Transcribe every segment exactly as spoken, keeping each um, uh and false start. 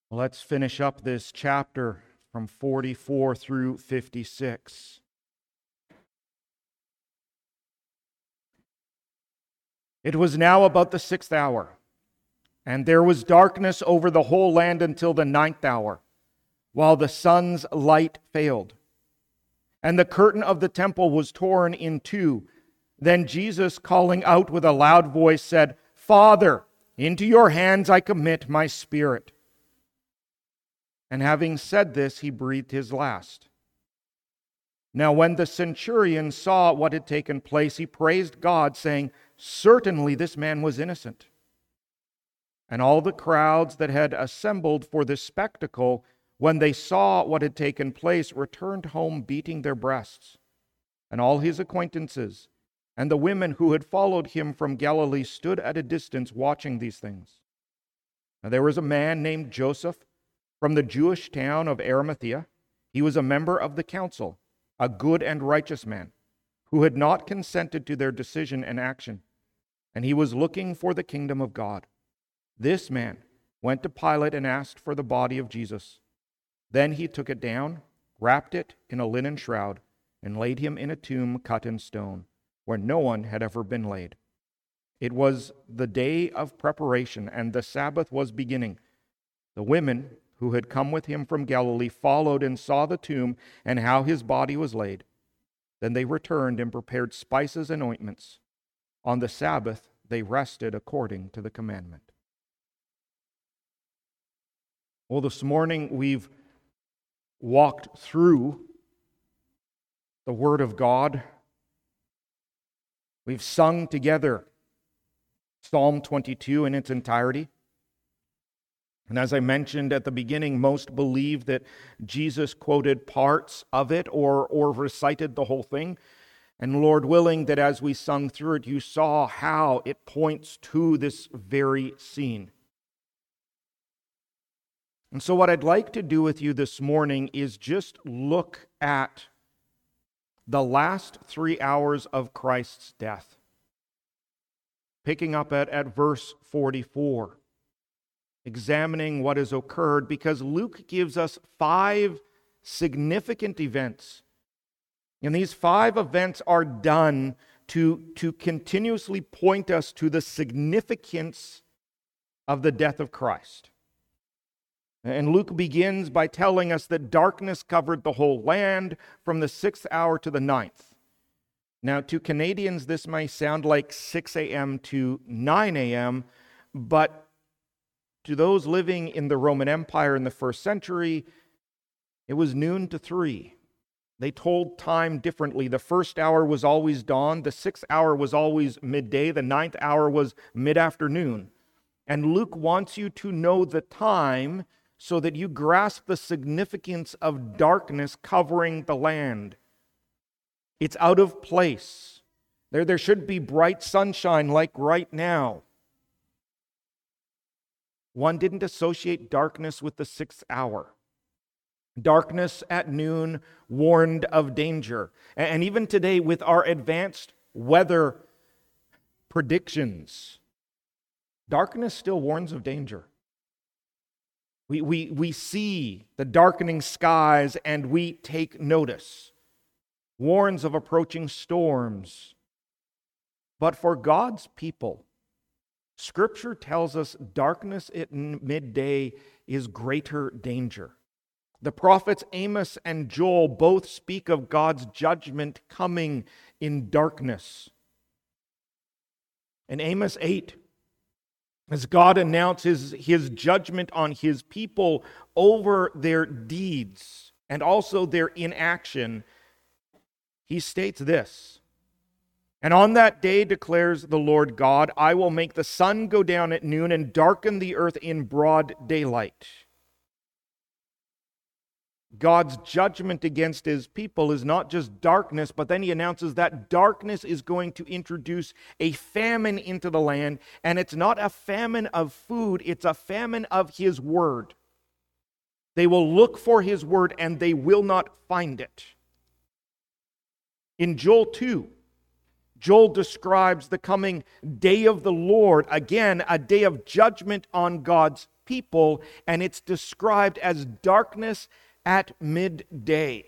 Let's finish up this chapter from forty-four through fifty-six. It was now about the sixth hour, and there was darkness over the whole land until the ninth hour, while the sun's light failed. And the curtain of the temple was torn in two. Then Jesus, calling out with a loud voice, said, "Father, into your hands I commit my spirit." And having said this, he breathed his last. Now when the centurion saw what had taken place, he praised God, saying, "Certainly this man was innocent." And all the crowds that had assembled for this spectacle, when they saw what had taken place, returned home beating their breasts. And all his acquaintances and the women who had followed him from Galilee stood at a distance watching these things. Now there was a man named Joseph from the Jewish town of Arimathea. He was a member of the council, a good and righteous man, who had not consented to their decision and action, and he was looking for the kingdom of God. This man went to Pilate and asked for the body of Jesus. Then he took it down, wrapped it in a linen shroud, and laid him in a tomb cut in stone, where no one had ever been laid. It was the day of preparation, and the Sabbath was beginning. The women who had come with him from Galilee followed and saw the tomb and how his body was laid. Then they returned and prepared spices and ointments. On the Sabbath they rested according to the commandment. Well, this morning we've walked through the Word of God. We've sung together Psalm twenty-two in its entirety. And as I mentioned at the beginning, most believe that Jesus quoted parts of it or, or recited the whole thing. And Lord willing, that as we sung through it, you saw how it points to this very scene. And so what I'd like to do with you this morning is just look at the last three hours of Christ's death. Picking up at, at verse forty-four. Examining what has occurred, because Luke gives us five significant events. And these five events are done to, to continuously point us to the significance of the death of Christ. And Luke begins by telling us that darkness covered the whole land from the sixth hour to the ninth. Now, to Canadians, this may sound like six a.m. to nine a.m., but to those living in the Roman Empire in the first century, it was noon to three. They told time differently. The first hour was always dawn. The sixth hour was always midday. The ninth hour was mid-afternoon. And Luke wants you to know the time so that you grasp the significance of darkness covering the land. It's out of place. There, there should be bright sunshine like right now. One didn't associate darkness with the sixth hour. Darkness at noon warned of danger. And even today, with our advanced weather predictions, darkness still warns of danger. We, we, we see the darkening skies and we take notice. Warns of approaching storms. But for God's people, Scripture tells us darkness at midday is greater danger. The prophets Amos and Joel both speak of God's judgment coming in darkness. In Amos eight, as God announces his judgment on his people over their deeds and also their inaction, he states this: "And on that day, declares the Lord God, I will make the sun go down at noon and darken the earth in broad daylight." God's judgment against his people is not just darkness, but then he announces that darkness is going to introduce a famine into the land, and it's not a famine of food, it's a famine of his word. They will look for his word and they will not find it. In Joel two, Joel describes the coming day of the Lord, again, a day of judgment on God's people, and it's described as darkness at midday.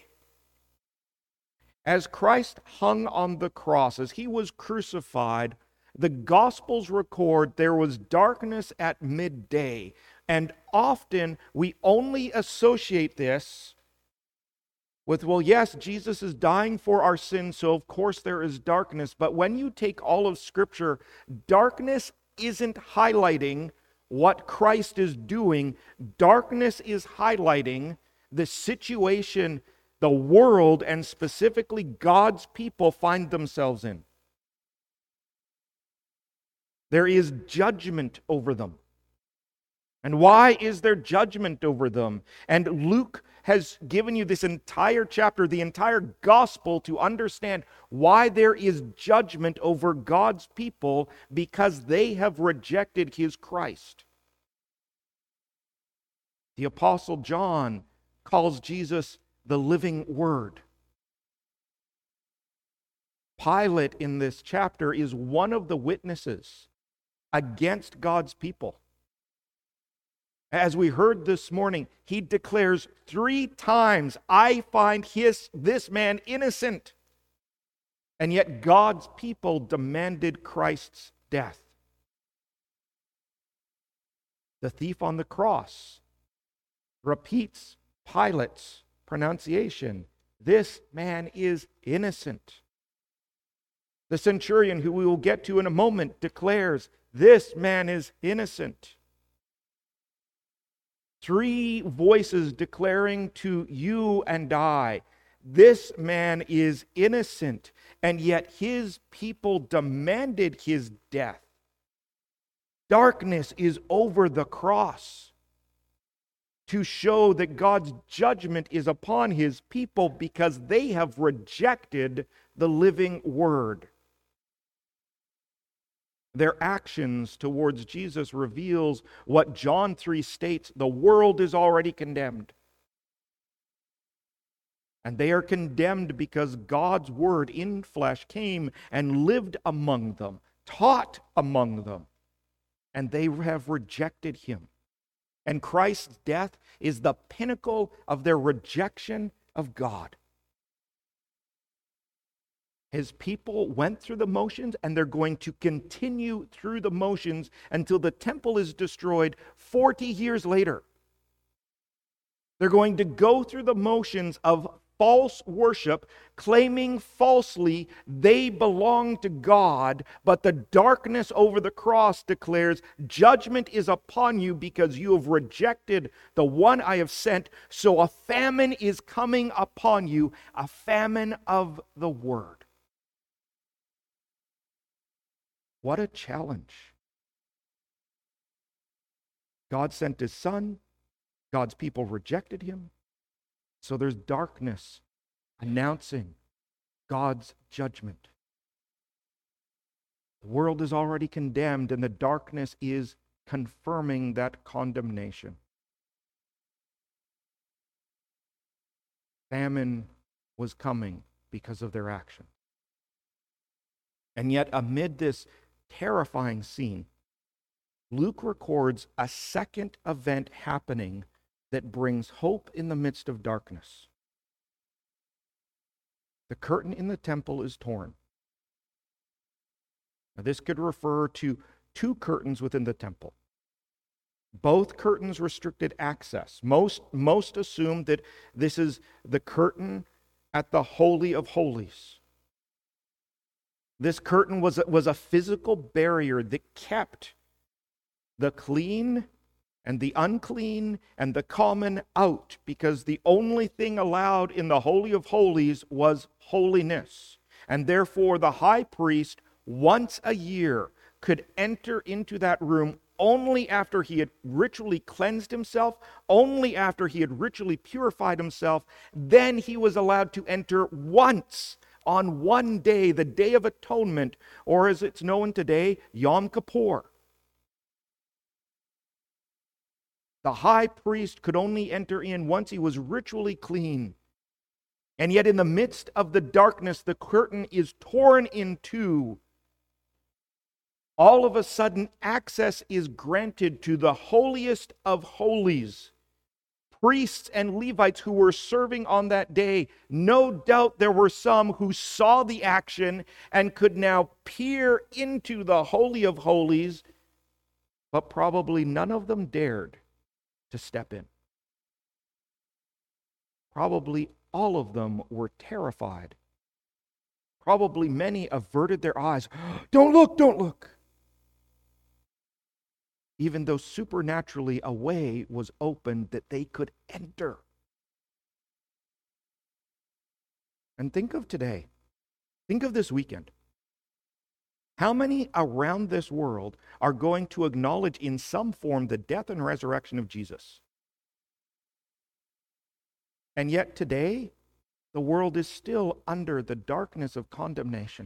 As Christ hung on the cross, as he was crucified, the Gospels record there was darkness at midday, and often we only associate this with, well, yes, Jesus is dying for our sins, so of course there is darkness. But when you take all of Scripture, darkness isn't highlighting what Christ is doing. Darkness is highlighting the situation the world, and specifically God's people, find themselves in. There is judgment over them. And why is there judgment over them? And Luke has given you this entire chapter, the entire gospel, to understand why there is judgment over God's people, because they have rejected his Christ. The Apostle John calls Jesus the living Word. Pilate in this chapter is one of the witnesses against God's people. As we heard this morning, he declares three times, I find his, this man innocent. And yet God's people demanded Christ's death. The thief on the cross repeats Pilate's pronunciation. This man is innocent. The centurion, who we will get to in a moment, declares, this man is innocent. Three voices declaring to you and I, this man is innocent, and yet his people demanded his death. Darkness is over the cross to show that God's judgment is upon his people because they have rejected the living Word. Their actions towards Jesus reveals what John three states: the world is already condemned. And they are condemned because God's Word in flesh came and lived among them, taught among them, and they have rejected him. And Christ's death is the pinnacle of their rejection of God. His people went through the motions, and they're going to continue through the motions until the temple is destroyed forty years later. They're going to go through the motions of false worship, claiming falsely they belong to God, but the darkness over the cross declares, judgment is upon you because you have rejected the one I have sent, so a famine is coming upon you, a famine of the Word. What a challenge. God sent his Son. God's people rejected him. So there's darkness announcing God's judgment. The world is already condemned, and the darkness is confirming that condemnation. Famine was coming because of their action. And yet, amid this terrifying scene, Luke records a second event happening that brings hope in the midst of darkness. The curtain in the temple is torn. Now, this could refer to two curtains within the temple. Both curtains restricted access. Most, most assume that this is the curtain at the Holy of Holies. This curtain was, was a physical barrier that kept the clean and the unclean and the common out, because the only thing allowed in the Holy of Holies was holiness. And therefore the high priest once a year could enter into that room only after he had ritually cleansed himself, only after he had ritually purified himself. Then he was allowed to enter once on one day, the Day of Atonement, or as it's known today, Yom Kippur. The high priest could only enter in once he was ritually clean. And yet in the midst of the darkness, the curtain is torn in two. All of a sudden, access is granted to the holiest of holies. Priests and Levites who were serving on that day, no doubt there were some who saw the action and could now peer into the Holy of Holies, but probably none of them dared to step in. Probably all of them were terrified. Probably many averted their eyes. Don't look, don't look. Even though supernaturally a way was opened that they could enter. And think of today. Think of this weekend. How many around this world are going to acknowledge in some form the death and resurrection of Jesus? And yet today, the world is still under the darkness of condemnation.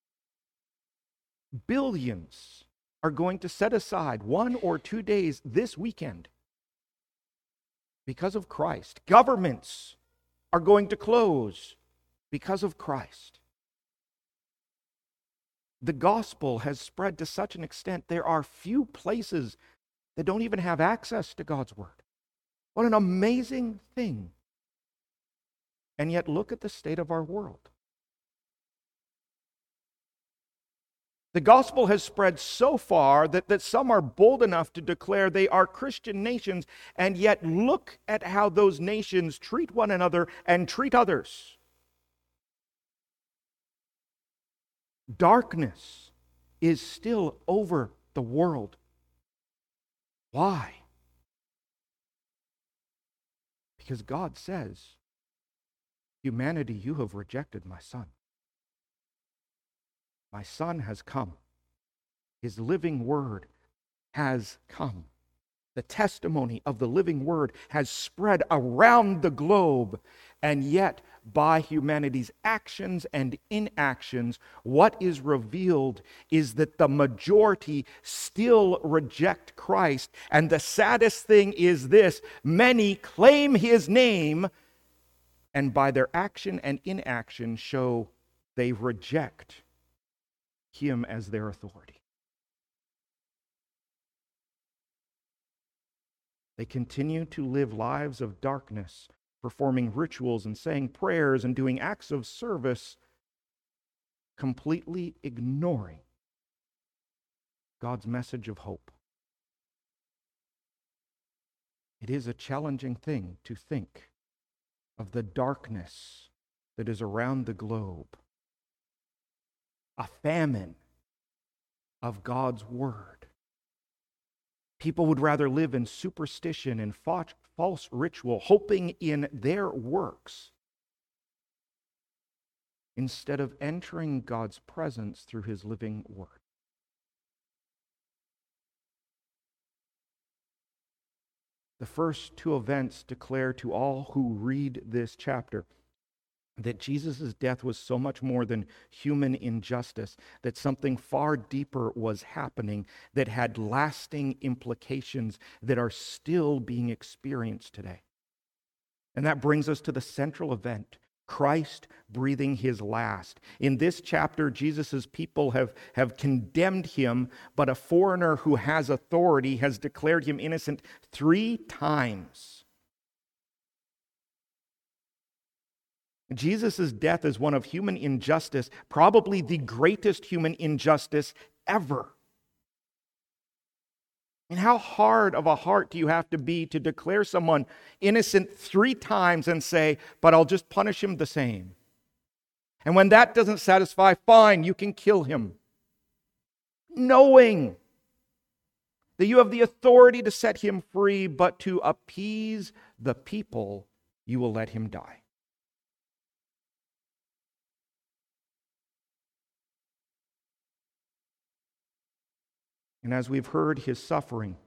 Billions are going to set aside one or two days this weekend because of Christ. Governments are going to close because of Christ. The gospel has spread to such an extent there are few places that don't even have access to God's word. What an amazing thing. And yet look at the state of our world. The gospel has spread so far that, that some are bold enough to declare they are Christian nations, and yet look at how those nations treat one another and treat others. Darkness is still over the world. Why? Because God says, humanity, you have rejected my son. My son has come. His living word has come. The testimony of the living word has spread around the globe, and yet by humanity's actions and inactions, what is revealed is that the majority still reject Christ. And the saddest thing is this: many claim his name, and by their action and inaction show they reject him as their authority. They continue to live lives of darkness, performing rituals and saying prayers and doing acts of service, completely ignoring God's message of hope. It is a challenging thing to think of the darkness that is around the globe. A famine of God's word. People would rather live in superstition and false ritual, hoping in their works, instead of entering God's presence through his living word. The first two events declare to all who read this chapter that Jesus' death was so much more than human injustice, that something far deeper was happening that had lasting implications that are still being experienced today. And that brings us to the central event, Christ breathing his last. In this chapter, Jesus' people have, have condemned him, but a foreigner who has authority has declared him innocent three times. Jesus' death is one of human injustice, probably the greatest human injustice ever. And how hard of a heart do you have to be to declare someone innocent three times and say, but I'll just punish him the same? And when that doesn't satisfy, fine, you can kill him. Knowing that you have the authority to set him free, but to appease the people, you will let him die. And as we've heard his suffering,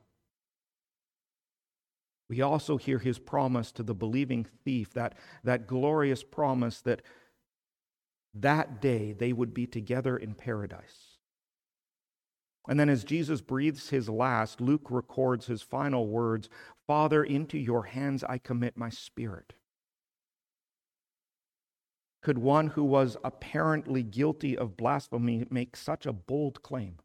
we also hear his promise to the believing thief, that, that glorious promise that that day they would be together in paradise. And then as Jesus breathes his last, Luke records his final words, "Father, into your hands I commit my spirit." could one who was apparently guilty of blasphemy make such a bold claim?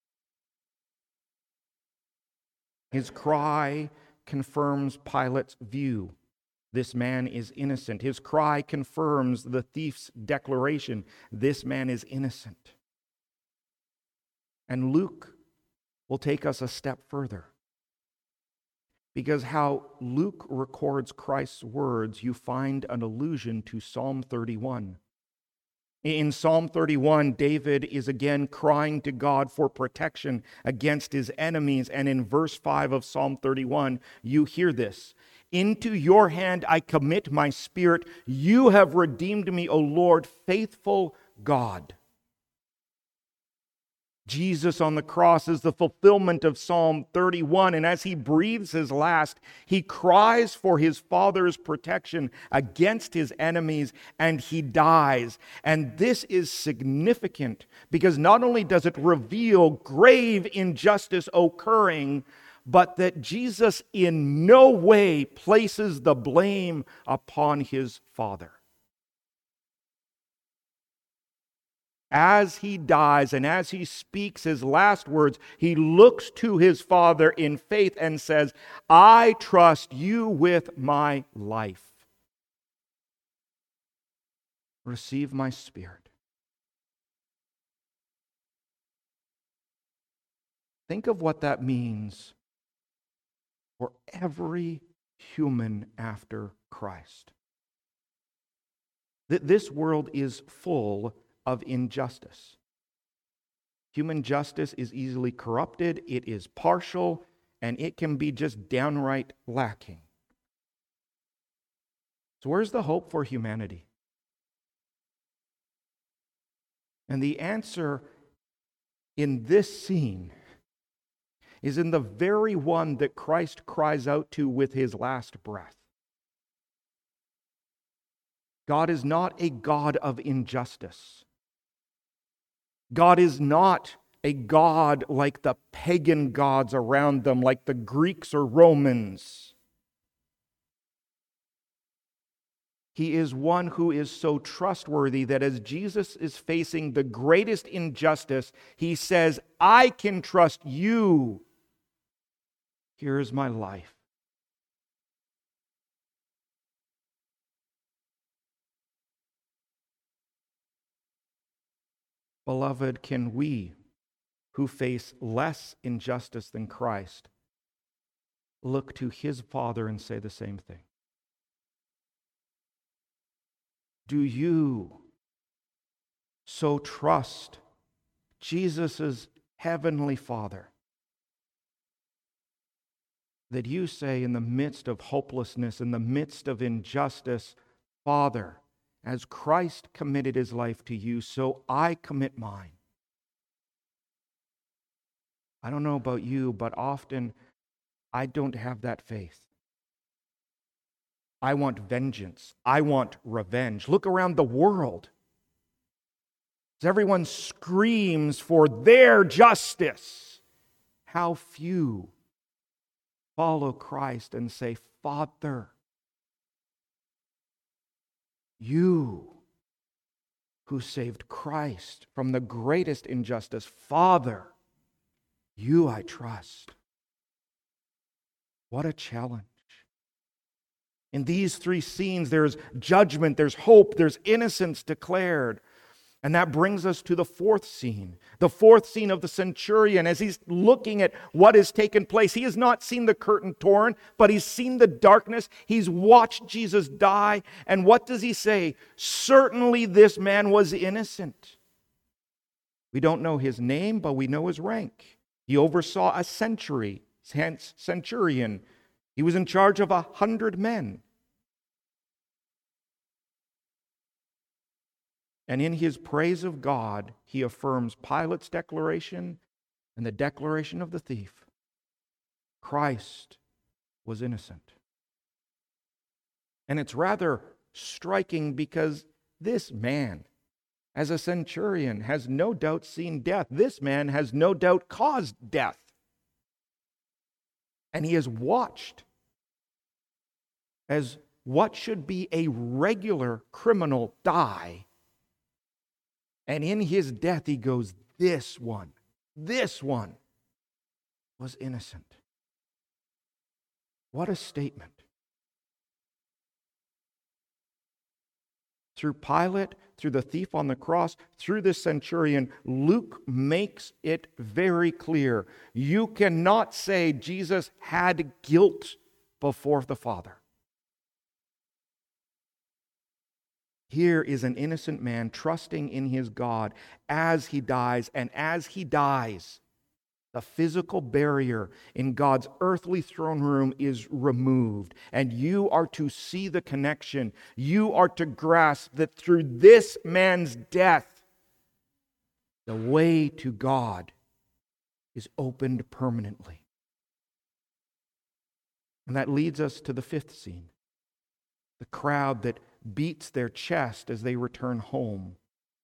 His cry confirms Pilate's view. This man is innocent. His cry confirms the thief's declaration. This man is innocent. And Luke will take us a step further. Because how Luke records Christ's words, you find an allusion to Psalm thirty-one. In Psalm thirty-one, David is again crying to God for protection against his enemies. And in verse five of Psalm thirty-one, you hear this. Into your hand I commit my spirit. You have redeemed me, O Lord, faithful God. Jesus on the cross is the fulfillment of Psalm thirty-one, and as he breathes his last, he cries for his Father's protection against his enemies, and he dies. And this is significant because not only does it reveal grave injustice occurring, but that Jesus in no way places the blame upon his Father. As he dies and as he speaks his last words, he looks to his Father in faith and says, I trust you with my life. Receive my spirit. Think of what that means for every human after Christ. That this world is full of injustice. Human justice is easily corrupted, it is partial, and it can be just downright lacking. So where's the hope for humanity? And the answer in this scene is in the very one that Christ cries out to with his last breath. God is not a God of injustice. God is not a God like the pagan gods around them, like the Greeks or Romans. He is one who is so trustworthy that as Jesus is facing the greatest injustice, he says, I can trust you. Here is my life. Beloved, can we, who face less injustice than Christ, look to his Father and say the same thing? Do you so trust Jesus' heavenly Father that you say in the midst of hopelessness, in the midst of injustice, Father, as Christ committed his life to you, so I commit mine. I don't know about you, but often I don't have that faith. I want vengeance. I want revenge. Look around the world. As everyone screams for their justice, how few follow Christ and say, Father, you who saved Christ from the greatest injustice, Father, you I trust. What a challenge. In these three scenes, there's judgment, there's hope, there's innocence declared. And that brings us to the fourth scene. The fourth scene of the centurion, as he's looking at what has taken place. He has not seen the curtain torn, but he's seen the darkness. He's watched Jesus die. And what does he say? Certainly this man was innocent. We don't know his name, but we know his rank. He oversaw a century, hence centurion. He was in charge of a hundred men. And in his praise of God, he affirms Pilate's declaration and the declaration of the thief. Christ was innocent. And it's rather striking because this man, as a centurion, has no doubt seen death. This man has no doubt caused death. And he has watched as what should be a regular criminal die. And in his death, he goes, this one, this one was innocent. What a statement. Through Pilate, through the thief on the cross, through the centurion, Luke makes it very clear. You cannot say Jesus had guilt before the Father. Here is an innocent man trusting in his God as he dies, and as he dies, the physical barrier in God's earthly throne room is removed, and you are to see the connection. You are to grasp that through this man's death, the way to God is opened permanently. And that leads us to the fifth scene, the crowd that beats their chest as they return home.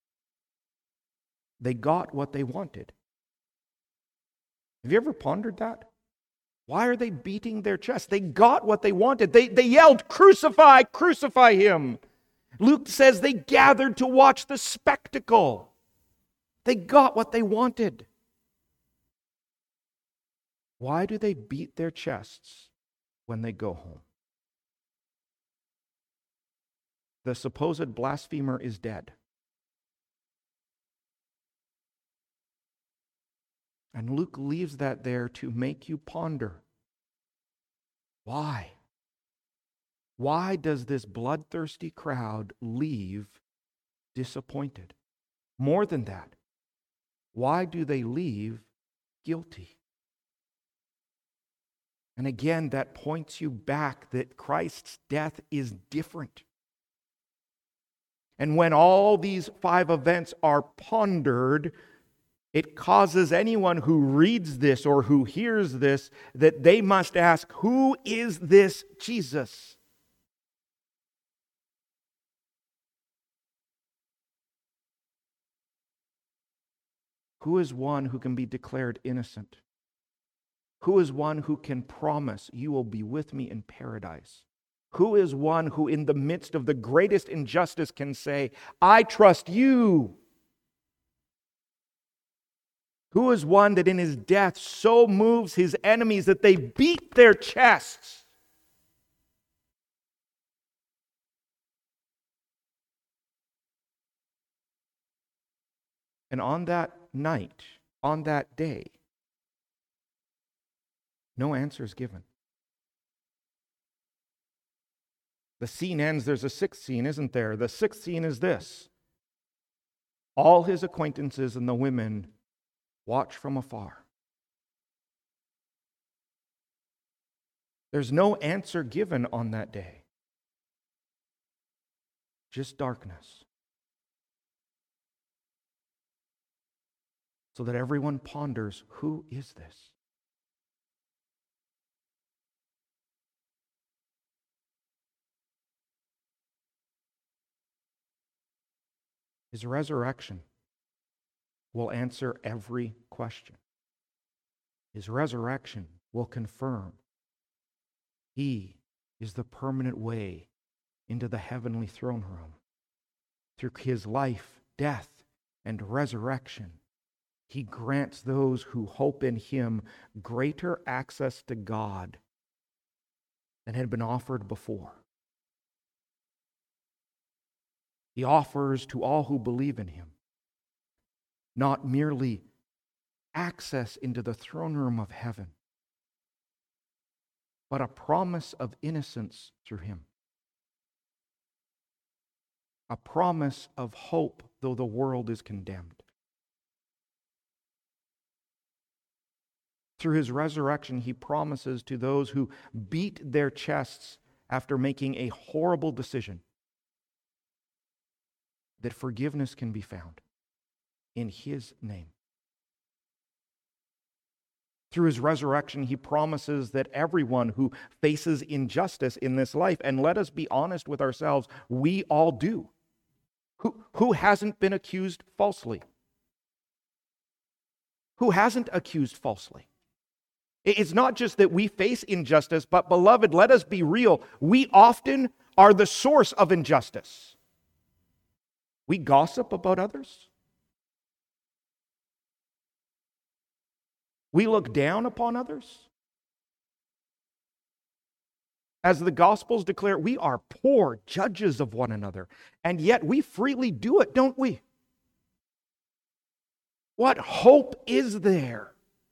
They got what they wanted. Have you ever pondered that? Why are they beating their chest? They got what they wanted. They, they yelled, "Crucify, crucify him." Luke says they gathered to watch the spectacle. They got what they wanted. Why do they beat their chests when they go home? The supposed blasphemer is dead. And Luke leaves that there to make you ponder. Why? Why does this bloodthirsty crowd leave disappointed? More than that, why do they leave guilty? And again, that points you back that Christ's death is different. And when all these five events are pondered, it causes anyone who reads this or who hears this that they must ask, who is this Jesus? Who is one who can be declared innocent? Who is one who can promise, you will be with me in paradise? Who is one who in the midst of the greatest injustice can say, I trust you? Who is one that in his death so moves his enemies that they beat their chests? And on that night, on that day, no answer is given. The scene ends. There's a sixth scene, isn't there? The sixth scene is this. All his acquaintances and the women watch from afar. There's no answer given on that day. Just darkness. So that everyone ponders, who is this? His resurrection will answer every question. His resurrection will confirm he is the permanent way into the heavenly throne room. Through his life, death, and resurrection, he grants those who hope in him greater access to God than had been offered before. He offers to all who believe in him not merely access into the throne room of heaven, but a promise of innocence through him. A promise of hope, though the world is condemned. Through his resurrection, he promises to those who beat their chests after making a horrible decision that forgiveness can be found in his name. Through his resurrection, he promises that everyone who faces injustice in this life, and let us be honest with ourselves, we all do. Who, who hasn't been accused falsely? Who hasn't accused falsely? It's not just that we face injustice, but beloved, let us be real. We often are the source of injustice. We gossip about others. We look down upon others. As the Gospels declare, we are poor judges of one another, and yet we freely do it, don't we? What hope is there?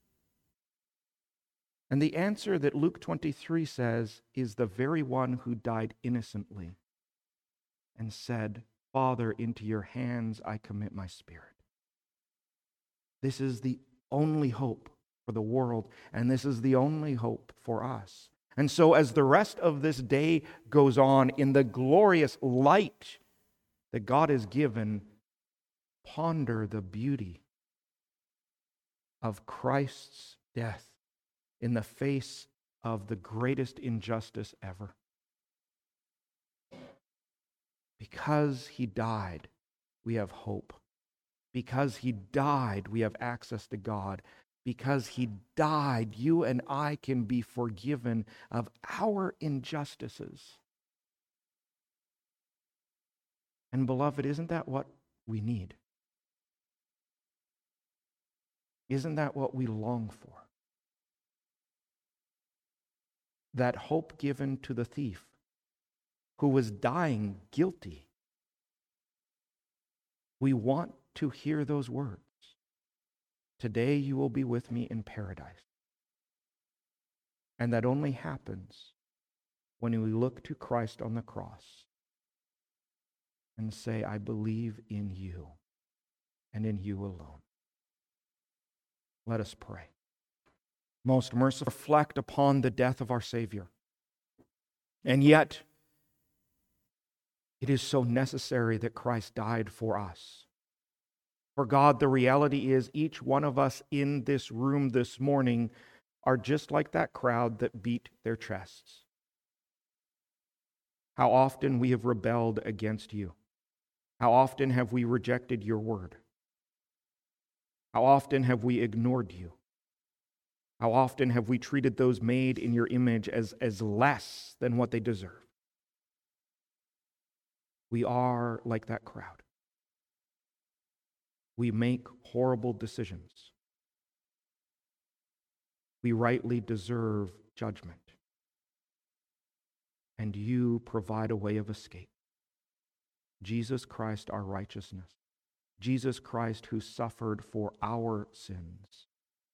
And the answer that Luke twenty-three says is the very one who died innocently and said, Father, into your hands I commit my spirit. This is the only hope for the world, and this is the only hope for us. And so as the rest of this day goes on in the glorious light that God has given, ponder the beauty of Christ's death in the face of the greatest injustice ever. Because he died, we have hope. Because he died, we have access to God. Because he died, you and I can be forgiven of our injustices. And beloved, isn't that what we need? Isn't that what we long for? That hope given to the thief who was dying guilty. We want to hear those words. Today you will be with me in paradise. And that only happens when we look to Christ on the cross and say, I believe in you and in you alone. Let us pray. Most merciful, reflect upon the death of our Savior. And yet, it is so necessary that Christ died for us. For God, the reality is each one of us in this room this morning are just like that crowd that beat their chests. How often we have rebelled against you. How often have we rejected your word? How often have we ignored you? How often have we treated those made in your image as, as less than what they deserve? We are like that crowd. We make horrible decisions. We rightly deserve judgment. And you provide a way of escape. Jesus Christ, our righteousness. Jesus Christ, who suffered for our sins,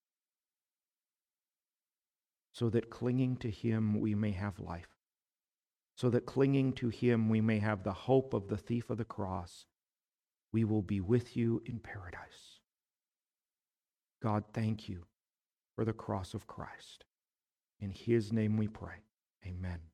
so that clinging to him we may have life. So that clinging to him we may have the hope of the thief of the cross. We will be with you in paradise. God, thank you for the cross of Christ. In his name we pray. Amen.